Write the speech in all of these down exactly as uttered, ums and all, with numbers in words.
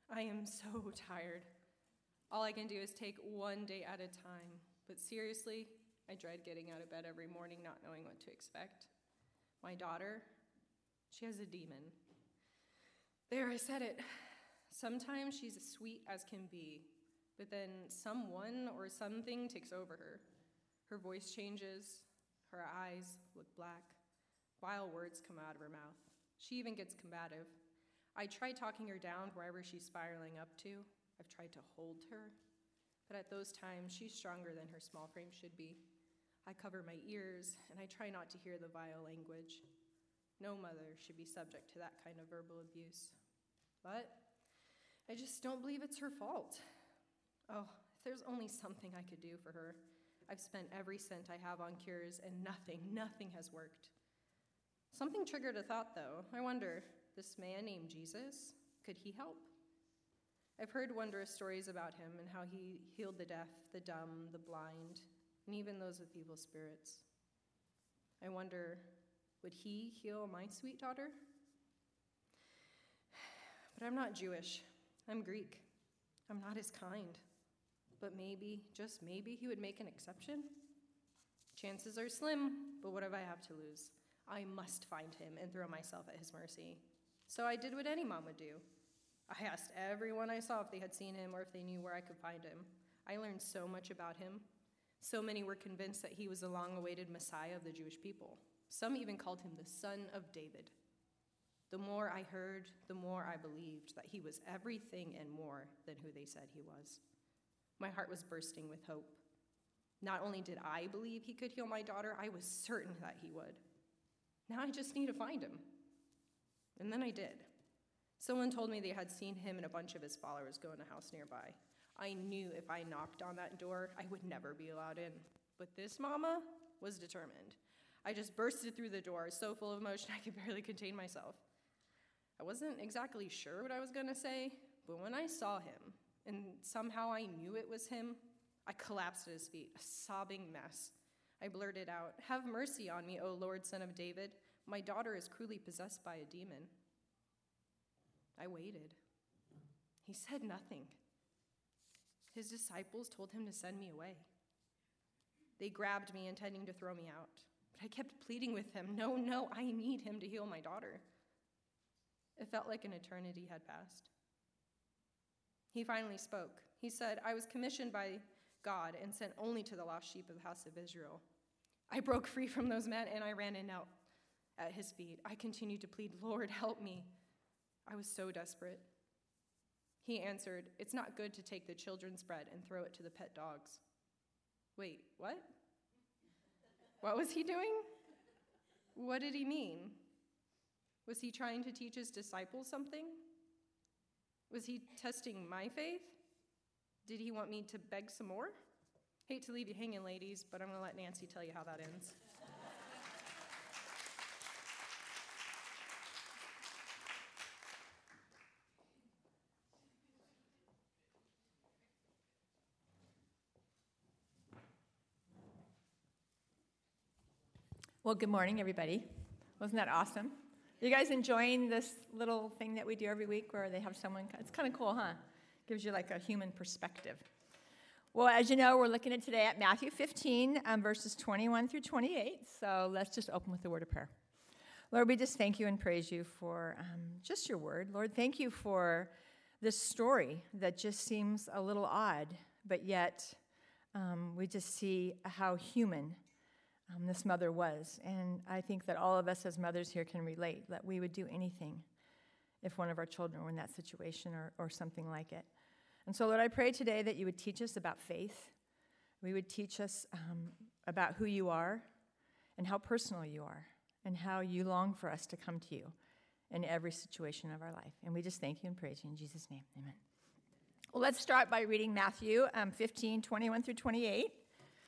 I am so tired. All I can do is take one day at a time. But seriously, I dread getting out of bed every morning not knowing what to expect. My daughter, she has a demon. There, I said it. Sometimes she's as sweet as can be, but then someone or something takes over her. Her voice changes, her eyes look black, vile words come out of her mouth. She even gets combative. I try talking her down wherever she's spiraling up to. I've tried to hold her, but at those times, she's stronger than her small frame should be. I cover my ears, and I try not to hear the vile language. No mother should be subject to that kind of verbal abuse. But I just don't believe it's her fault. Oh, if there's only something I could do for her. I've spent every cent I have on cures, and nothing, nothing has worked. Something triggered a thought, though. I wonder, this man named Jesus, could he help? I've heard wondrous stories about him and how he healed the deaf, the dumb, the blind, and even those with evil spirits. I wonder, would he heal my sweet daughter? But I'm not Jewish. I'm Greek. I'm not as kind. But maybe, just maybe, he would make an exception. Chances are slim, but what have I have to lose? I must find him and throw myself at his mercy. So I did what any mom would do. I asked everyone I saw if they had seen him or if they knew where I could find him. I learned so much about him. So many were convinced that he was the long-awaited Messiah of the Jewish people. Some even called him the Son of David. The more I heard, the more I believed that he was everything and more than who they said he was. My heart was bursting with hope. Not only did I believe he could heal my daughter, I was certain that he would. Now I just need to find him. And then I did. Someone told me they had seen him and a bunch of his followers go in a house nearby. I knew if I knocked on that door, I would never be allowed in. But this mama was determined. I just bursted through the door, so full of emotion I could barely contain myself. I wasn't exactly sure what I was going to say, but when I saw him, and somehow I knew it was him, I collapsed at his feet, a sobbing mess. I blurted out, "Have mercy on me, O Lord, Son of David. My daughter is cruelly possessed by a demon." I waited. He said nothing. His disciples told him to send me away. They grabbed me, intending to throw me out. But I kept pleading with him, "No, no, I need him to heal my daughter." It felt like an eternity had passed. He finally spoke. He said, "I was commissioned by God and sent only to the lost sheep of the house of Israel." I broke free from those men, and I ran and knelt at his feet. I continued to plead, "Lord, help me." I was so desperate. He answered, "It's not good to take the children's bread and throw it to the pet dogs." Wait, what? What was he doing? What did he mean? Was he trying to teach his disciples something? Was he testing my faith? Did he want me to beg some more? Hate to leave you hanging, ladies, but I'm going to let Nancy tell you how that ends. Well, good morning, everybody. Wasn't that awesome? You guys enjoying this little thing that we do every week where they have someone? It's kind of cool, huh? Gives you like a human perspective. Well, as you know, we're looking at today at Matthew fifteen, um, verses twenty-one through twenty-eight. So let's just open with a word of prayer. Lord, we just thank you and praise you for um, just your word. Lord, thank you for this story that just seems a little odd, but yet um, we just see how human Um, this mother was. And I think that all of us as mothers here can relate, that we would do anything if one of our children were in that situation or, or something like it. And so, Lord, I pray today that you would teach us about faith. We would teach us um, about who you are and how personal you are and how you long for us to come to you in every situation of our life. And we just thank you and praise you in Jesus' name. Amen. Well, let's start by reading Matthew um, fifteen, twenty-one through twenty-eight.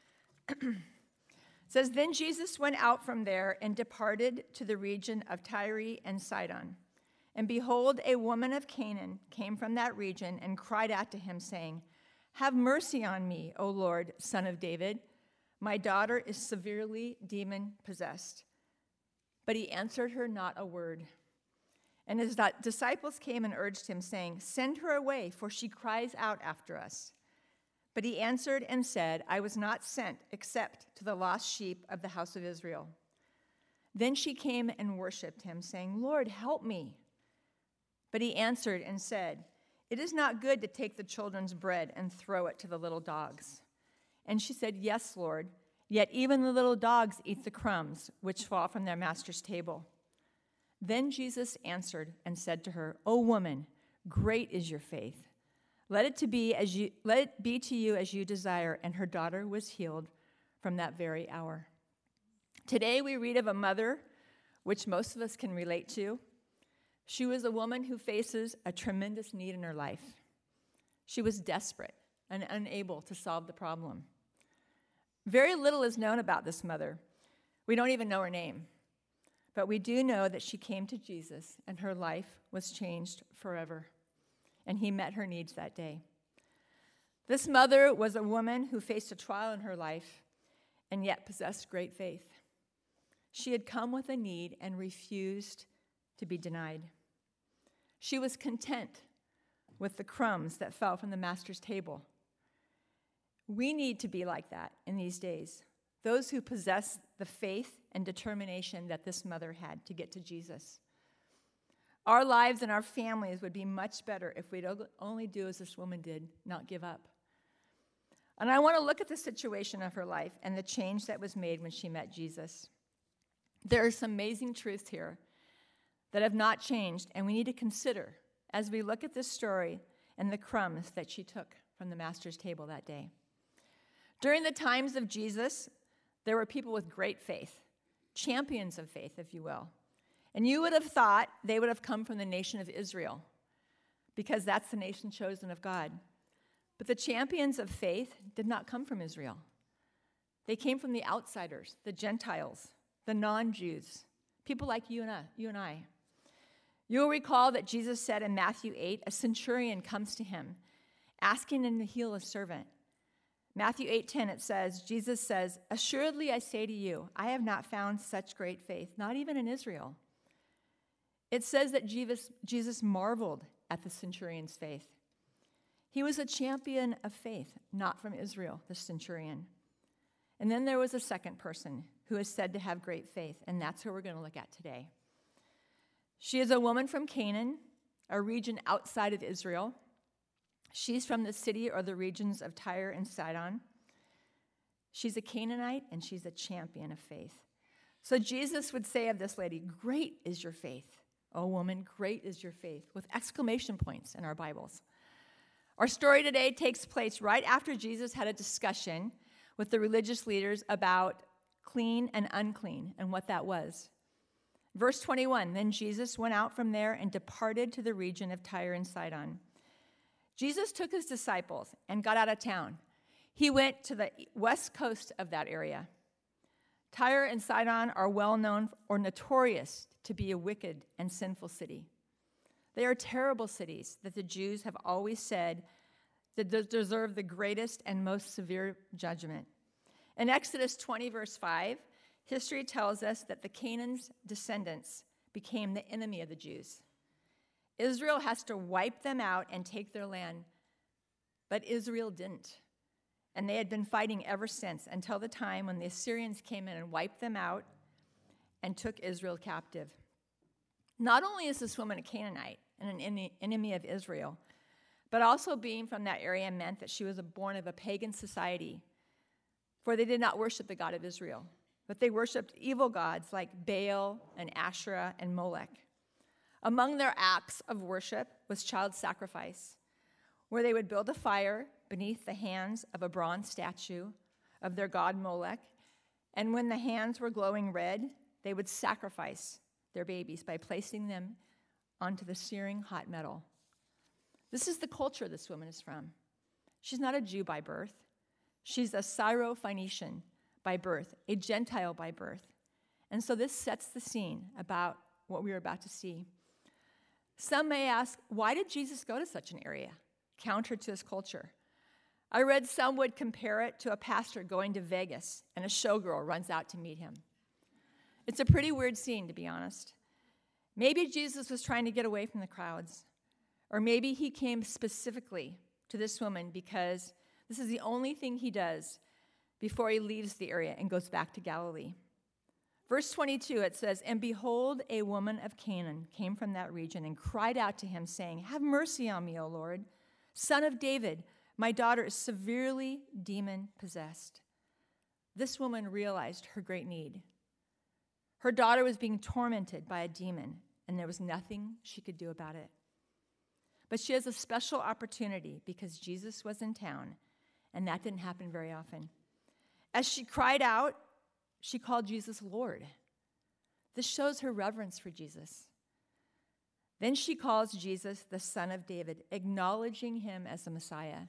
It says, "Then Jesus went out from there and departed to the region of Tyre and Sidon. And behold, a woman of Canaan came from that region and cried out to him, saying, 'Have mercy on me, O Lord, Son of David. My daughter is severely demon-possessed.' But he answered her not a word. And his di- disciples came and urged him, saying, "Send her away, for she cries out after us." But he answered and said, "I was not sent except to the lost sheep of the house of Israel." Then she came and worshipped him, saying, "Lord, help me." But he answered and said, "It is not good to take the children's bread and throw it to the little dogs." And she said, "Yes, Lord, yet even the little dogs eat the crumbs which fall from their master's table." Then Jesus answered and said to her, "O woman, great is your faith. Let it to be as you let it be to you as you desire." And her daughter was healed from that very hour. Today we read of a mother, which most of us can relate to. She was a woman who faces a tremendous need in her life. She was desperate and unable to solve the problem. Very little is known about this mother. We don't even know her name. But we do know that she came to Jesus and her life was changed forever. And he met her needs that day. This mother was a woman who faced a trial in her life and yet possessed great faith. She had come with a need and refused to be denied. She was content with the crumbs that fell from the master's table. We need to be like that in these days. Those who possess the faith and determination that this mother had to get to Jesus. Our lives and our families would be much better if we'd only do as this woman did, not give up. And I want to look at the situation of her life and the change that was made when she met Jesus. There are some amazing truths here that have not changed, and we need to consider as we look at this story and the crumbs that she took from the master's table that day. During the times of Jesus, there were people with great faith, champions of faith, if you will. And you would have thought they would have come from the nation of Israel, because that's the nation chosen of God. But the champions of faith did not come from Israel. They came from the outsiders, the Gentiles, the non-Jews, people like you and I. You and I. You'll recall that Jesus said in Matthew eight, a centurion comes to him, asking him to heal a servant. Matthew eight ten, it says, Jesus says, "Assuredly I say to you, I have not found such great faith, not even in Israel." It says that Jesus, Jesus marveled at the centurion's faith. He was a champion of faith, not from Israel, the centurion. And then there was a second person who is said to have great faith, and that's who we're going to look at today. She is a woman from Canaan, a region outside of Israel. She's from the city or the regions of Tyre and Sidon. She's a Canaanite, and she's a champion of faith. So Jesus would say of this lady, "Great is your faith, O woman, great is your faith," with exclamation points in our Bibles. Our story today takes place right after Jesus had a discussion with the religious leaders about clean and unclean and what that was. Verse twenty-one, then Jesus went out from there and departed to the region of Tyre and Sidon. Jesus took his disciples and got out of town. He went to the west coast of that area. Tyre and Sidon are well known or notorious to be a wicked and sinful city. They are terrible cities that the Jews have always said that deserve the greatest and most severe judgment. In Exodus twenty, verse five, history tells us that the Canaan's descendants became the enemy of the Jews. Israel has to wipe them out and take their land, but Israel didn't. And they had been fighting ever since, until the time when the Assyrians came in and wiped them out and took Israel captive. Not only is this woman a Canaanite and an enemy of Israel, but also being from that area meant that she was born of a pagan society, for they did not worship the God of Israel, but they worshiped evil gods like Baal and Asherah and Molech. Among their acts of worship was child sacrifice, where they would build a fire beneath the hands of a bronze statue of their god Molech, and when the hands were glowing red, they would sacrifice their babies by placing them onto the searing hot metal. This is the culture this woman is from. She's not a Jew by birth. She's a Syro-Phoenician by birth, a Gentile by birth. And so this sets the scene about what we are about to see. Some may ask, why did Jesus go to such an area, counter to his culture? I read some would compare it to a pastor going to Vegas and a showgirl runs out to meet him. It's a pretty weird scene, to be honest. Maybe Jesus was trying to get away from the crowds. Or maybe he came specifically to this woman because this is the only thing he does before he leaves the area and goes back to Galilee. Verse twenty-two, it says, "And behold, a woman of Canaan came from that region and cried out to him, saying, 'Have mercy on me, O Lord, Son of David. My daughter is severely demon-possessed.'" This woman realized her great need. Her daughter was being tormented by a demon, and there was nothing she could do about it. But she has a special opportunity because Jesus was in town, and that didn't happen very often. As she cried out, she called Jesus Lord. This shows her reverence for Jesus. Then she calls Jesus the Son of David, acknowledging him as the Messiah.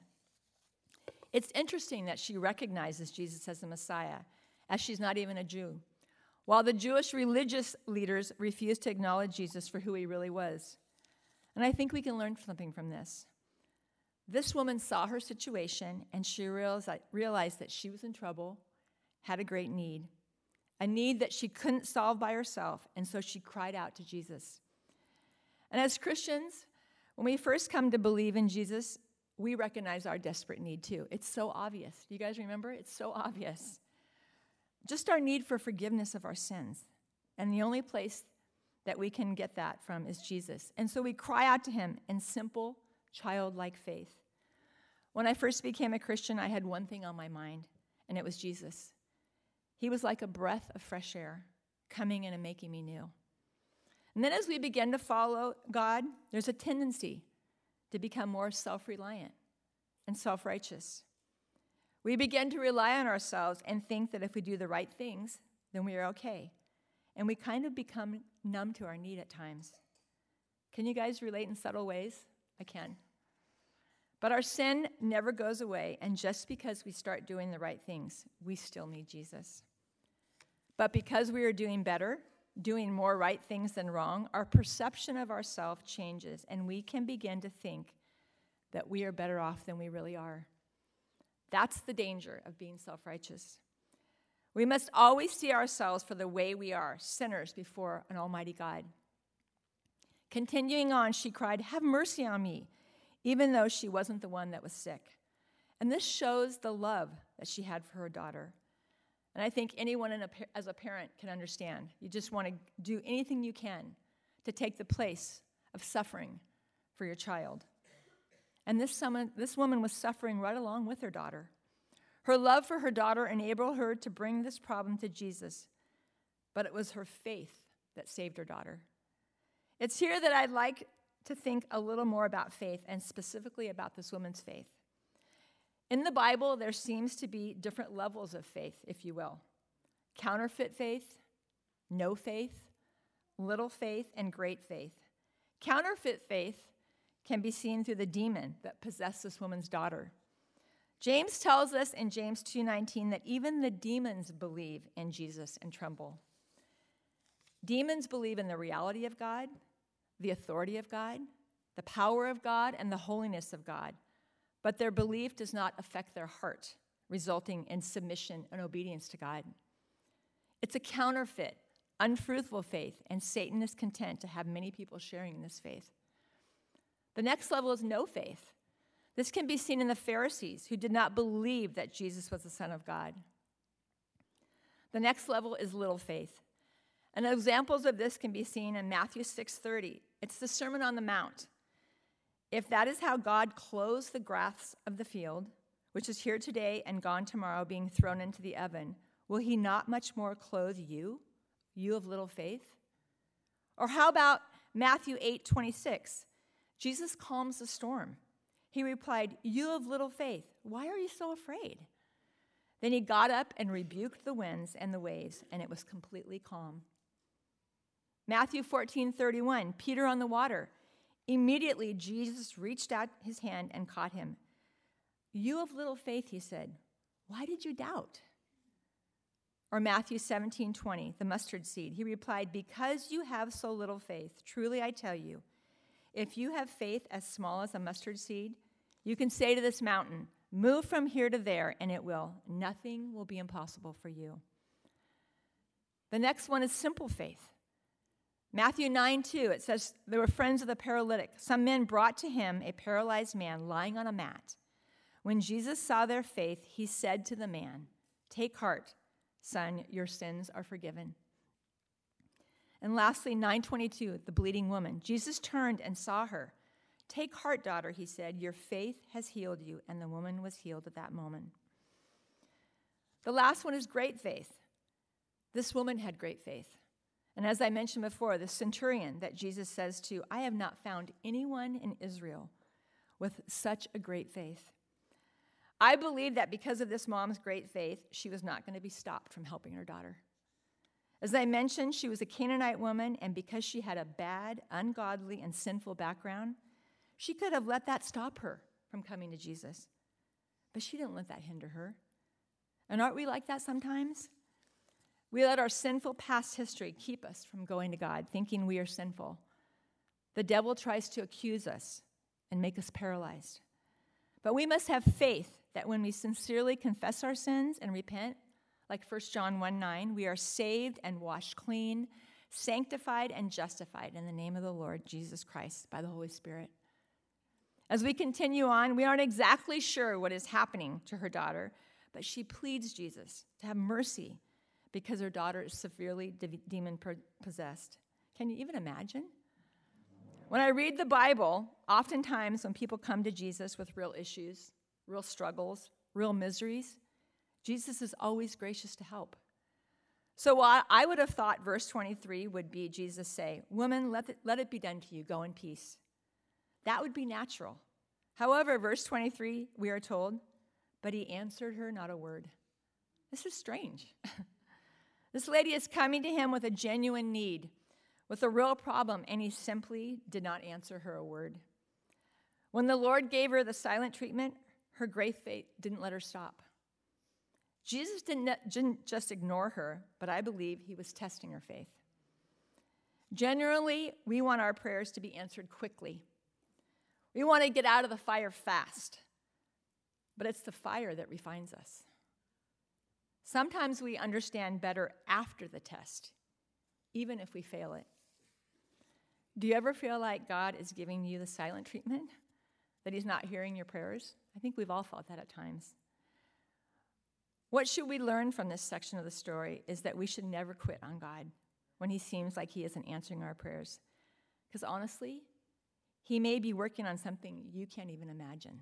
It's interesting that she recognizes Jesus as the Messiah, as she's not even a Jew, while the Jewish religious leaders refused to acknowledge Jesus for who he really was. And I think we can learn something from this. This woman saw her situation, and she realized that she was in trouble, had a great need, a need that she couldn't solve by herself, and so she cried out to Jesus. And as Christians, when we first come to believe in Jesus, we recognize our desperate need too. It's so obvious. Do you guys remember? It's so obvious. Just our need for forgiveness of our sins. And the only place that we can get that from is Jesus. And so we cry out to him in simple, childlike faith. When I first became a Christian, I had one thing on my mind, and it was Jesus. He was like a breath of fresh air coming in and making me new. And then as we begin to follow God, there's a tendency to become more self-reliant and self-righteous. We begin to rely on ourselves and think that if we do the right things, then we are okay. And we kind of become numb to our need at times. Can you guys relate in subtle ways? I can. But our sin never goes away, and just because we start doing the right things, we still need Jesus. But because we are doing better, doing more right things than wrong, our perception of ourselves changes, and we can begin to think that we are better off than we really are. That's the danger of being self-righteous. We must always see ourselves for the way we are, sinners before an almighty God. Continuing on, she cried, "Have mercy on me," even though she wasn't the one that was sick. And this shows the love that she had for her daughter. And I think anyone in a, as a parent can understand. You just want to do anything you can to take the place of suffering for your child. And this, someone, this woman was suffering right along with her daughter. Her love for her daughter enabled her to bring this problem to Jesus, but it was her faith that saved her daughter. It's here that I'd like to think a little more about faith, and specifically about this woman's faith. In the Bible, there seems to be different levels of faith, if you will. Counterfeit faith, no faith, little faith, and great faith. Counterfeit faith can be seen through the demon that possessed this woman's daughter. James tells us in James two nineteen that even the demons believe in Jesus and tremble. Demons believe in the reality of God, the authority of God, the power of God, and the holiness of God. But their belief does not affect their heart, resulting in submission and obedience to God. It's a counterfeit, unfruitful faith, and Satan is content to have many people sharing in this faith. The next level is no faith. This can be seen in the Pharisees, who did not believe that Jesus was the Son of God. The next level is little faith. And examples of this can be seen in Matthew six thirty. It's the Sermon on the Mount. "If that is how God clothes the grass of the field, which is here today and gone tomorrow, being thrown into the oven, will he not much more clothe you, you of little faith?" Or how about Matthew eight twenty-six? Jesus calms the storm. He replied, "You of little faith, why are you so afraid?" Then he got up and rebuked the winds and the waves, and it was completely calm. Matthew fourteen thirty-one, Peter on the water. Immediately, Jesus reached out his hand and caught him. "You of little faith," he said, "why did you doubt?" Or Matthew seventeen twenty, the mustard seed. He replied, "Because you have so little faith, truly I tell you, if you have faith as small as a mustard seed, you can say to this mountain, 'Move from here to there,' and it will. Nothing will be impossible for you." The next one is simple faith. Matthew nine two, it says, there were friends of the paralytic. Some men brought to him a paralyzed man lying on a mat. When Jesus saw their faith, he said to the man, "Take heart, son, your sins are forgiven." And lastly, nine twenty-two, the bleeding woman. Jesus turned and saw her. "Take heart, daughter," he said, "your faith has healed you." And the woman was healed at that moment. The last one is great faith. This woman had great faith. And as I mentioned before, the centurion that Jesus says to, "I have not found anyone in Israel with such a great faith." I believe that because of this mom's great faith, she was not going to be stopped from helping her daughter. As I mentioned, she was a Canaanite woman, and because she had a bad, ungodly, and sinful background, she could have let that stop her from coming to Jesus. But she didn't let that hinder her. And aren't we like that sometimes? We let our sinful past history keep us from going to God, thinking we are sinful. The devil tries to accuse us and make us paralyzed. But we must have faith that when we sincerely confess our sins and repent, like First John one nine, we are saved and washed clean, sanctified and justified in the name of the Lord Jesus Christ by the Holy Spirit. As we continue on, we aren't exactly sure what is happening to her daughter, but she pleads Jesus to have mercy because her daughter is severely de- demon-possessed. Can you even imagine? When I read the Bible, oftentimes when people come to Jesus with real issues, real struggles, real miseries, Jesus is always gracious to help. So while I would have thought verse twenty-three would be Jesus say, "Woman, let it, let it be done to you. Go in peace." That would be natural. However, verse twenty-three, we are told, "But he answered her not a word." This is strange. This lady is coming to him with a genuine need, with a real problem, and he simply did not answer her a word. When the Lord gave her the silent treatment, her great faith didn't let her stop. Jesus didn't, didn't just ignore her, but I believe he was testing her faith. Generally, we want our prayers to be answered quickly. We want to get out of the fire fast, but it's the fire that refines us. Sometimes we understand better after the test, even if we fail it. Do you ever feel like God is giving you the silent treatment? That he's not hearing your prayers? I think we've all felt that at times. What should we learn from this section of the story is that we should never quit on God when he seems like he isn't answering our prayers. Because honestly, he may be working on something you can't even imagine.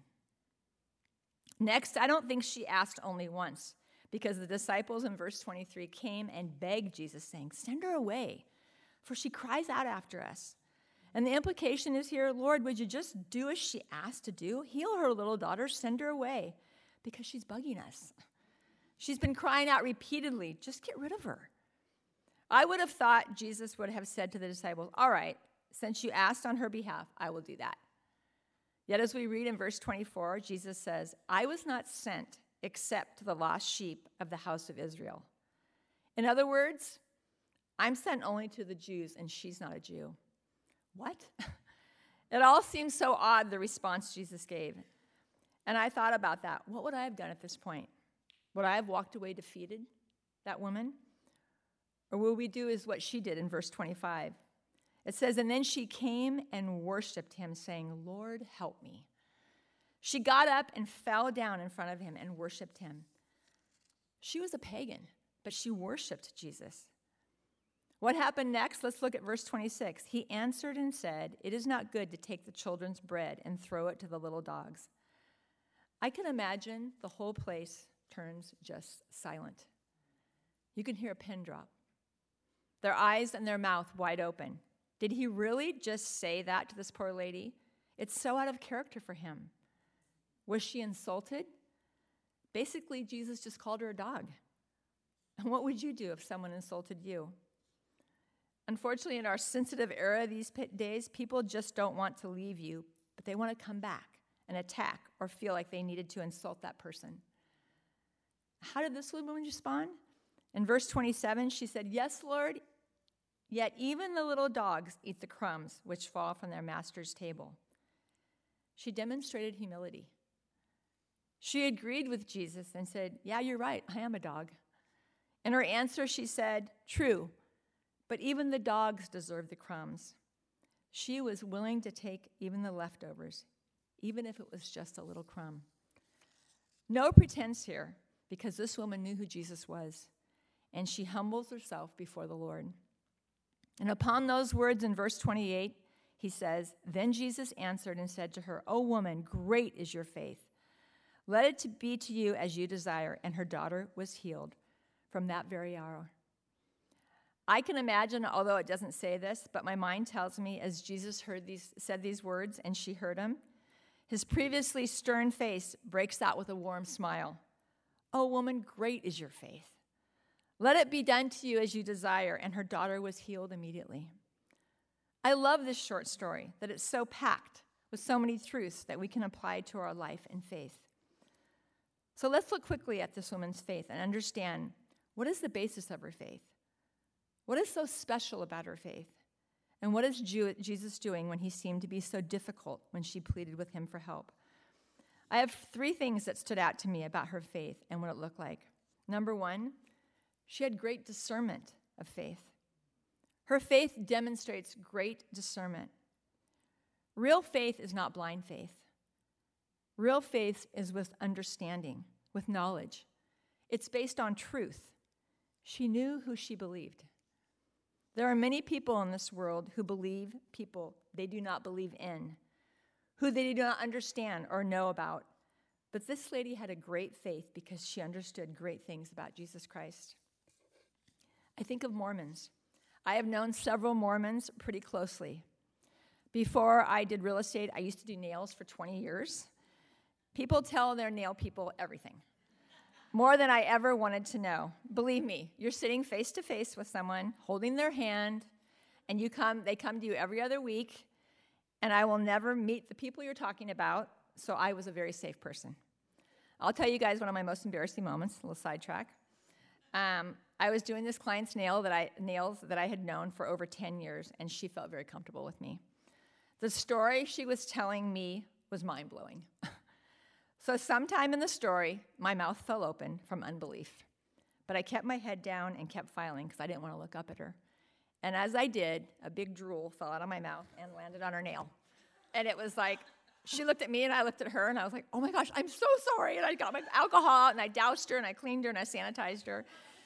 Next, I don't think she asked only once, because the disciples in verse twenty-three came and begged Jesus, saying, "Send her away, for she cries out after us." And the implication is here, "Lord, would you just do as she asked to do? Heal her little daughter, send her away, because she's bugging us. She's been crying out repeatedly. Just get rid of her." I would have thought Jesus would have said to the disciples, "All right, since you asked on her behalf, I will do that." Yet as we read in verse twenty-four, Jesus says, "I was not sent except to the lost sheep of the house of Israel." In other words, I'm sent only to the Jews, and she's not a Jew. What? It all seems so odd, the response Jesus gave. And I thought about that. What would I have done at this point? Would I have walked away defeated, that woman? Or will we do is what she did in verse twenty-five? It says, "And then she came and worshiped him, saying, 'Lord, help me.'" She got up and fell down in front of him and worshiped him. She was a pagan, but she worshiped Jesus. What happened next? Let's look at verse twenty-six. "He answered and said, 'It is not good to take the children's bread and throw it to the little dogs.'" I can imagine the whole place turns just silent. You can hear a pin drop. Their eyes and their mouth wide open. Did he really just say that to this poor lady? It's so out of character for him. Was she insulted? Basically, Jesus just called her a dog. And what would you do if someone insulted you? Unfortunately, in our sensitive era these days, people just don't want to leave you, but they want to come back and attack or feel like they needed to insult that person. How did this woman respond? In verse twenty-seven, she said, "Yes, Lord, yet even the little dogs eat the crumbs which fall from their master's table." She demonstrated humility. She agreed with Jesus and said, "Yeah, you're right, I am a dog." In her answer, she said, "True, but even the dogs deserve the crumbs. She was willing to take even the leftovers, even if it was just a little crumb. No pretense here, because this woman knew who Jesus was, and she humbles herself before the Lord. And upon those words in verse twenty-eight, he says, "Then Jesus answered and said to her, 'O woman, great is your faith. Let it to be to you as you desire.' And her daughter was healed from that very hour." I can imagine, although it doesn't say this, but my mind tells me as Jesus heard these, said these words and she heard him, his previously stern face breaks out with a warm smile. "O woman, great is your faith. Let it be done to you as you desire." And her daughter was healed immediately. I love this short story, that it's so packed with so many truths that we can apply to our life and faith. So let's look quickly at this woman's faith and understand, what is the basis of her faith? What is so special about her faith? And what is Jesus doing when he seemed to be so difficult when she pleaded with him for help? I have three things that stood out to me about her faith and what it looked like. Number one, she had great discernment of faith. Her faith demonstrates great discernment. Real faith is not blind faith. Real faith is with understanding, with knowledge. It's based on truth. She knew who she believed. There are many people in this world who believe people they do not believe in, who they do not understand or know about. But this lady had a great faith because she understood great things about Jesus Christ. I think of Mormons. I have known several Mormons pretty closely. Before I did real estate, I used to do nails for twenty years. People tell their nail people everything, more than I ever wanted to know. Believe me, you're sitting face to face with someone, holding their hand, and you come. they come to you every other week, and I will never meet the people you're talking about, so I was a very safe person. I'll tell you guys one of my most embarrassing moments, a little sidetrack. Um, I was doing this client's nail that I, nails that I had known for over ten years, and she felt very comfortable with me. The story she was telling me was mind-blowing. So sometime in the story, my mouth fell open from unbelief. But I kept my head down and kept filing because I didn't want to look up at her. And as I did, a big drool fell out of my mouth and landed on her nail. And it was like, she looked at me and I looked at her and I was like, "Oh my gosh, I'm so sorry." And I got my alcohol out and I doused her and I cleaned her and I sanitized her.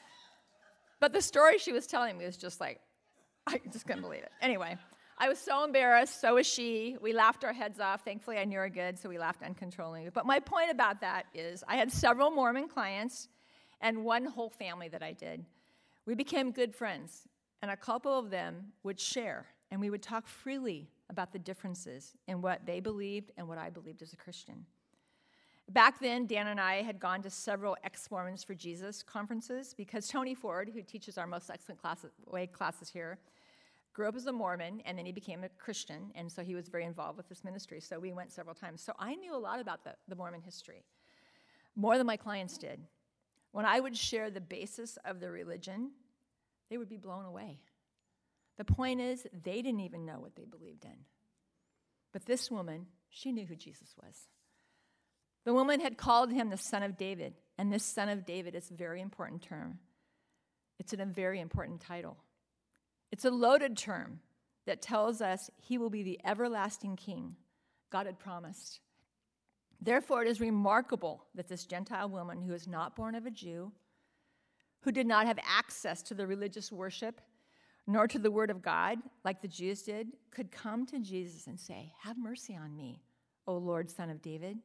But the story she was telling me was just like, I just couldn't believe it. Anyway, I was so embarrassed, so was she. We laughed our heads off. Thankfully, I knew her good, so we laughed uncontrollably. But my point about that is I had several Mormon clients and one whole family that I did. We became good friends, and a couple of them would share, and we would talk freely about the differences in what they believed and what I believed as a Christian. Back then, Dan and I had gone to several ex-Mormons for Jesus conferences because Tony Ford, who teaches our most excellent classes, way classes here, grew up as a Mormon, and then he became a Christian, and so he was very involved with this ministry, so we went several times. So I knew a lot about the, the Mormon history, more than my clients did. When I would share the basis of the religion, they would be blown away. The point is, they didn't even know what they believed in. But this woman, she knew who Jesus was. The woman had called him the Son of David, and this Son of David is a very important term. It's a very important title. It's a loaded term that tells us he will be the everlasting king God had promised. Therefore, it is remarkable that this Gentile woman who is not born of a Jew, who did not have access to the religious worship, nor to the word of God like the Jews did, could come to Jesus and say, "Have mercy on me, O Lord, Son of David."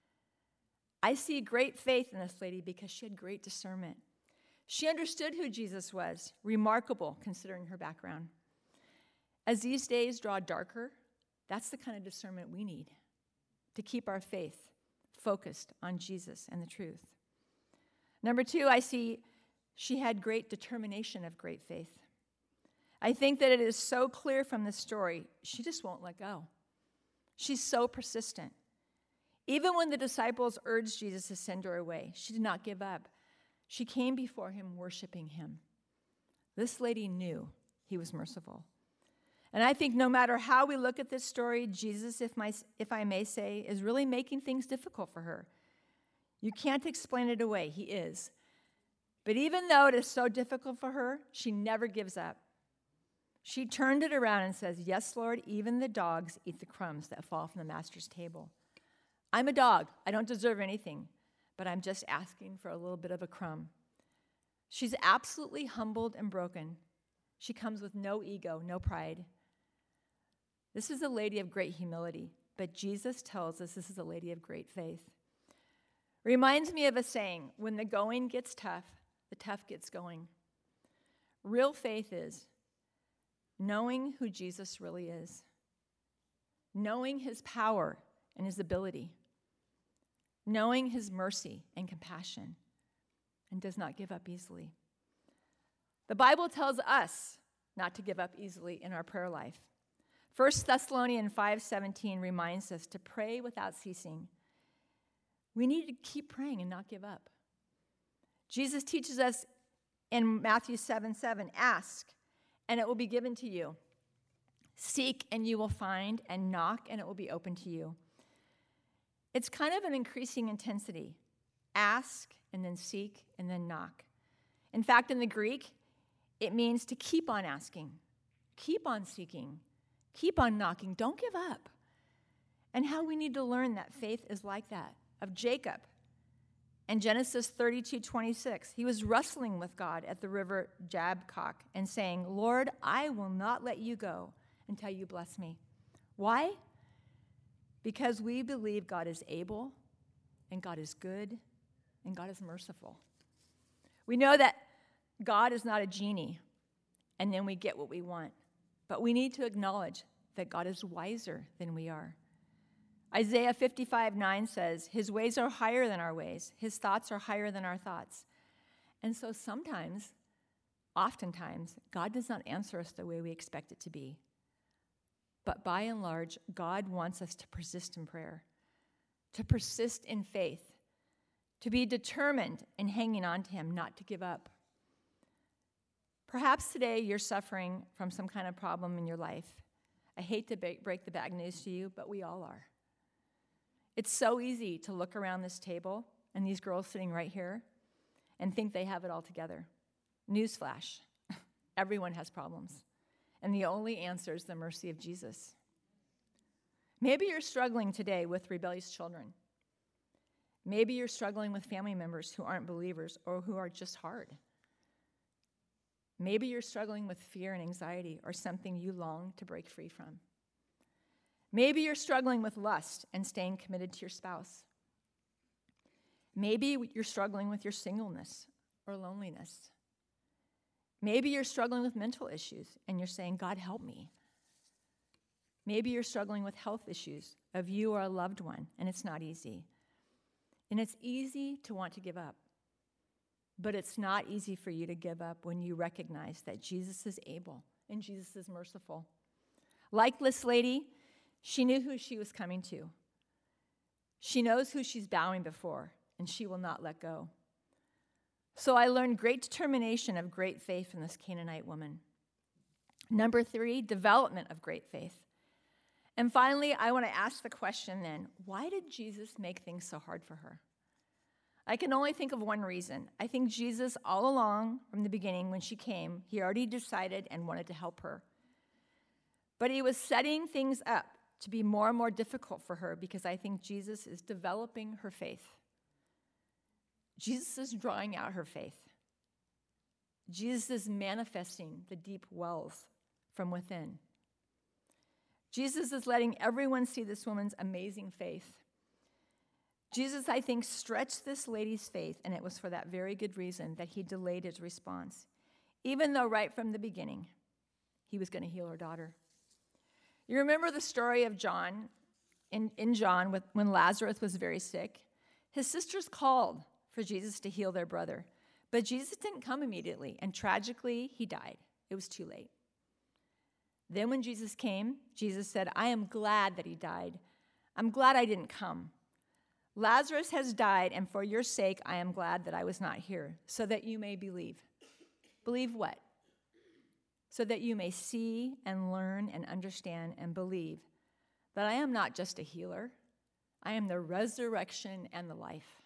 I see great faith in this lady because she had great discernment. She understood who Jesus was, remarkable considering her background. As these days draw darker, that's the kind of discernment we need to keep our faith focused on Jesus and the truth. Number two, I see she had great determination of great faith. I think that it is so clear from this story, she just won't let go. She's so persistent. Even when the disciples urged Jesus to send her away, she did not give up. She came before him worshiping him. This lady knew he was merciful. And I think no matter how we look at this story, Jesus, if, my, if I may say, is really making things difficult for her. You can't explain it away. He is. But even though it is so difficult for her, she never gives up. She turned it around and says, "Yes, Lord, even the dogs eat the crumbs that fall from the master's table. I'm a dog. I don't deserve anything, but I'm just asking for a little bit of a crumb." She's absolutely humbled and broken. She comes with no ego, no pride. This is a lady of great humility, but Jesus tells us this is a lady of great faith. Reminds me of a saying, when the going gets tough, the tough gets going. Real faith is knowing who Jesus really is, knowing his power and his ability, knowing his mercy and compassion, and does not give up easily. The Bible tells us not to give up easily in our prayer life. First Thessalonians five seventeen reminds us to pray without ceasing. We need to keep praying and not give up. Jesus teaches us in Matthew seven seven, ask, and it will be given to you. Seek, and you will find, and knock, and it will be open to you. It's kind of an increasing intensity. Ask, and then seek, and then knock. In fact, in the Greek, it means to keep on asking, keep on seeking, keep on knocking. Don't give up. And how we need to learn that faith is like that of Jacob. In Genesis thirty-two twenty-six, he was wrestling with God at the river Jabbok and saying, "Lord, I will not let you go until you bless me." Why? Because we believe God is able, and God is good, and God is merciful. We know that God is not a genie, and then we get what we want. But we need to acknowledge that God is wiser than we are. Isaiah fifty-five nine says, "His ways are higher than our ways. His thoughts are higher than our thoughts." And so sometimes, oftentimes, God does not answer us the way we expect it to be. But by and large, God wants us to persist in prayer, to persist in faith, to be determined in hanging on to him, not to give up. Perhaps today you're suffering from some kind of problem in your life. I hate to break the bad news to you, but we all are. It's so easy to look around this table and these girls sitting right here and think they have it all together. Newsflash, everyone has problems. And the only answer is the mercy of Jesus. Maybe you're struggling today with rebellious children. Maybe you're struggling with family members who aren't believers or who are just hard. Maybe you're struggling with fear and anxiety or something you long to break free from. Maybe you're struggling with lust and staying committed to your spouse. Maybe you're struggling with your singleness or loneliness. Maybe you're struggling with mental issues and you're saying, "God, help me." Maybe you're struggling with health issues of you or a loved one, and it's not easy. And it's easy to want to give up. But it's not easy for you to give up when you recognize that Jesus is able and Jesus is merciful. Like this lady, she knew who she was coming to. She knows who she's bowing before, and she will not let go. So I learned great determination of great faith from this Canaanite woman. Number three, development of great faith. And finally, I want to ask the question then, why did Jesus make things so hard for her? I can only think of one reason. I think Jesus, all along from the beginning when she came, he already decided and wanted to help her. But he was setting things up to be more and more difficult for her because I think Jesus is developing her faith. Jesus is drawing out her faith. Jesus is manifesting the deep wells from within. Jesus is letting everyone see this woman's amazing faith. Jesus, I think, stretched this lady's faith, and it was for that very good reason that he delayed his response, even though right from the beginning, he was going to heal her daughter. You remember the story of John, in, in John, with, when Lazarus was very sick? His sisters called for Jesus to heal their brother, but Jesus didn't come immediately, and tragically, he died. It was too late. Then when Jesus came, Jesus said, "I am glad that he died. I'm glad I didn't come. Lazarus has died, and for your sake, I am glad that I was not here, so that you may believe." Believe what? So that you may see and learn and understand and believe that I am not just a healer. I am the resurrection and the life.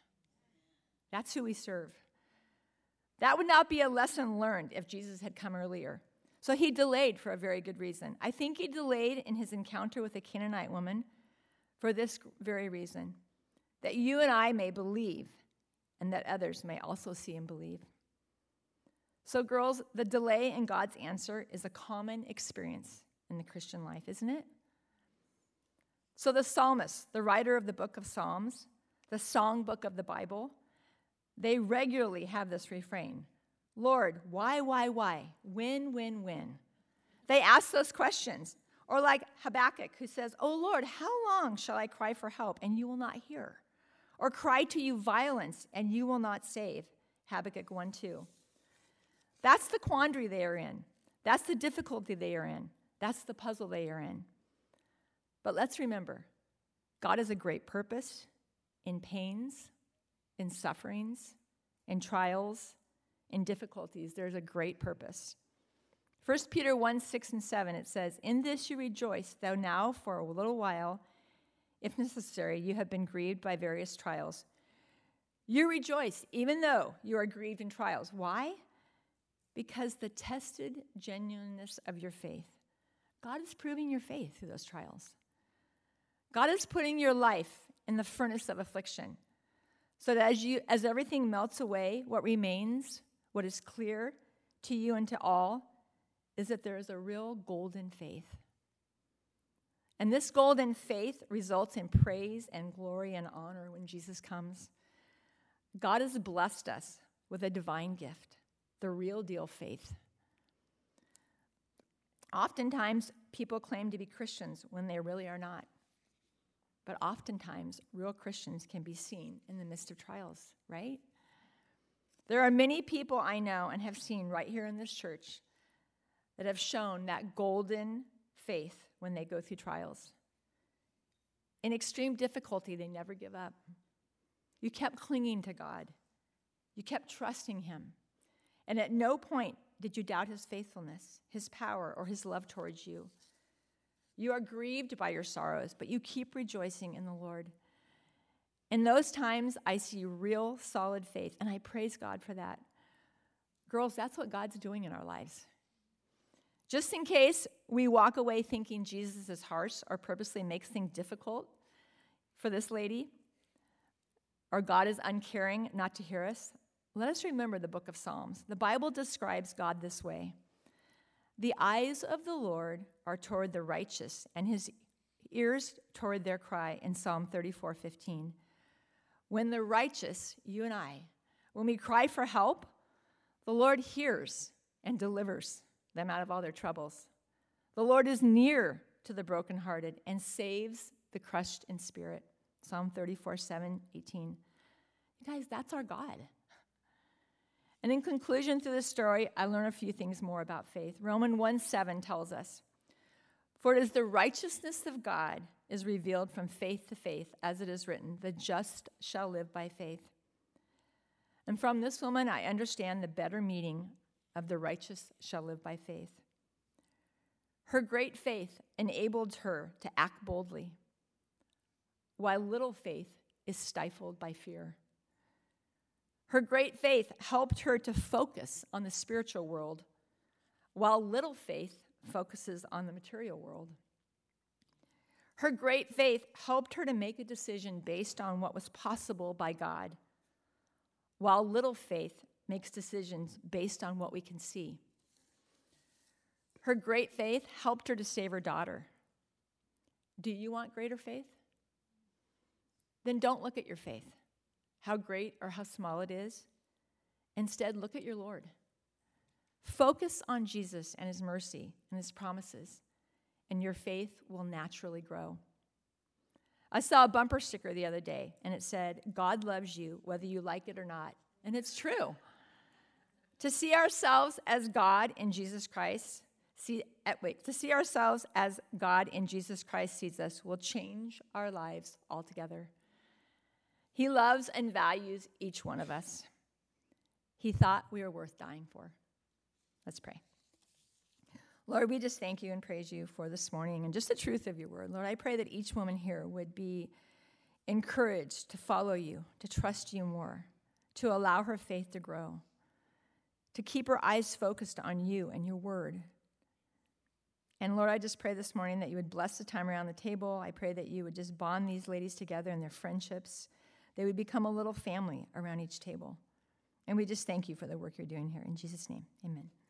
That's who we serve. That would not be a lesson learned if Jesus had come earlier. So he delayed for a very good reason. I think he delayed in his encounter with the Canaanite woman for this very reason, that you and I may believe and that others may also see and believe. So girls, the delay in God's answer is a common experience in the Christian life, isn't it? So the psalmist, the writer of the book of Psalms, the songbook of the Bible, they regularly have this refrain, Lord, why, why, why? When, when, when? They ask those questions. Or like Habakkuk, who says, oh Lord, how long shall I cry for help and you will not hear? Or cry to you violence and you will not save? Habakkuk one two. That's the quandary they are in. That's the difficulty they are in. That's the puzzle they are in. But let's remember, God has a great purpose in pains, in sufferings, in trials, in difficulties. There's a great purpose. First Peter one, six and seven, it says, in this you rejoice, though now for a little while, if necessary, you have been grieved by various trials. You rejoice, even though you are grieved in trials. Why? Because the tested genuineness of your faith. God is proving your faith through those trials. God is putting your life in the furnace of affliction, so that as you, as everything melts away, what remains, what is clear to you and to all, is that there is a real golden faith. And this golden faith results in praise and glory and honor when Jesus comes. God has blessed us with a divine gift, the real deal faith. Oftentimes, people claim to be Christians when they really are not. But oftentimes, real Christians can be seen in the midst of trials, right? There are many people I know and have seen right here in this church that have shown that golden faith when they go through trials. In extreme difficulty, they never give up. You kept clinging to God. You kept trusting him. And at no point did you doubt his faithfulness, his power, or his love towards you. You are grieved by your sorrows, but you keep rejoicing in the Lord. In those times, I see real solid faith, and I praise God for that. Girls, that's what God's doing in our lives. Just in case we walk away thinking Jesus is harsh or purposely makes things difficult for this lady, or God is uncaring not to hear us, let us remember the book of Psalms. The Bible describes God this way. The eyes of the Lord are toward the righteous, and his ears toward their cry, in Psalm thirty-four fifteen. When the righteous, you and I, when we cry for help, the Lord hears and delivers them out of all their troubles. The Lord is near to the brokenhearted and saves the crushed in spirit. Psalm thirty-four seven, eighteen. You guys, that's our God. And in conclusion to this story, I learn a few things more about faith. Romans one seven tells us, for it is the righteousness of God is revealed from faith to faith, as it is written, the just shall live by faith. And from this woman, I understand the better meaning of the righteous shall live by faith. Her great faith enabled her to act boldly, while little faith is stifled by fear. Her great faith helped her to focus on the spiritual world, while little faith focuses on the material world. Her great faith helped her to make a decision based on what was possible by God, while little faith makes decisions based on what we can see. Her great faith helped her to save her daughter. Do you want greater faith? Then don't look at your faith, how great or how small it is. Instead, look at your Lord. Focus on Jesus and his mercy and his promises, and your faith will naturally grow. I saw a bumper sticker the other day, and it said, God loves you whether you like it or not. And it's true. To see ourselves as God in Jesus Christ, see, wait, to see ourselves as God in Jesus Christ sees us will change our lives altogether. He loves and values each one of us. He thought we were worth dying for. Let's pray. Lord, we just thank you and praise you for this morning and just the truth of your word. Lord, I pray that each woman here would be encouraged to follow you, to trust you more, to allow her faith to grow, to keep her eyes focused on you and your word, And Lord, I just pray this morning that you would bless the time around the table. I pray that you would just bond these ladies together in their friendships. They would become a little family around each table. And we just thank you for the work you're doing here. In Jesus' name, amen.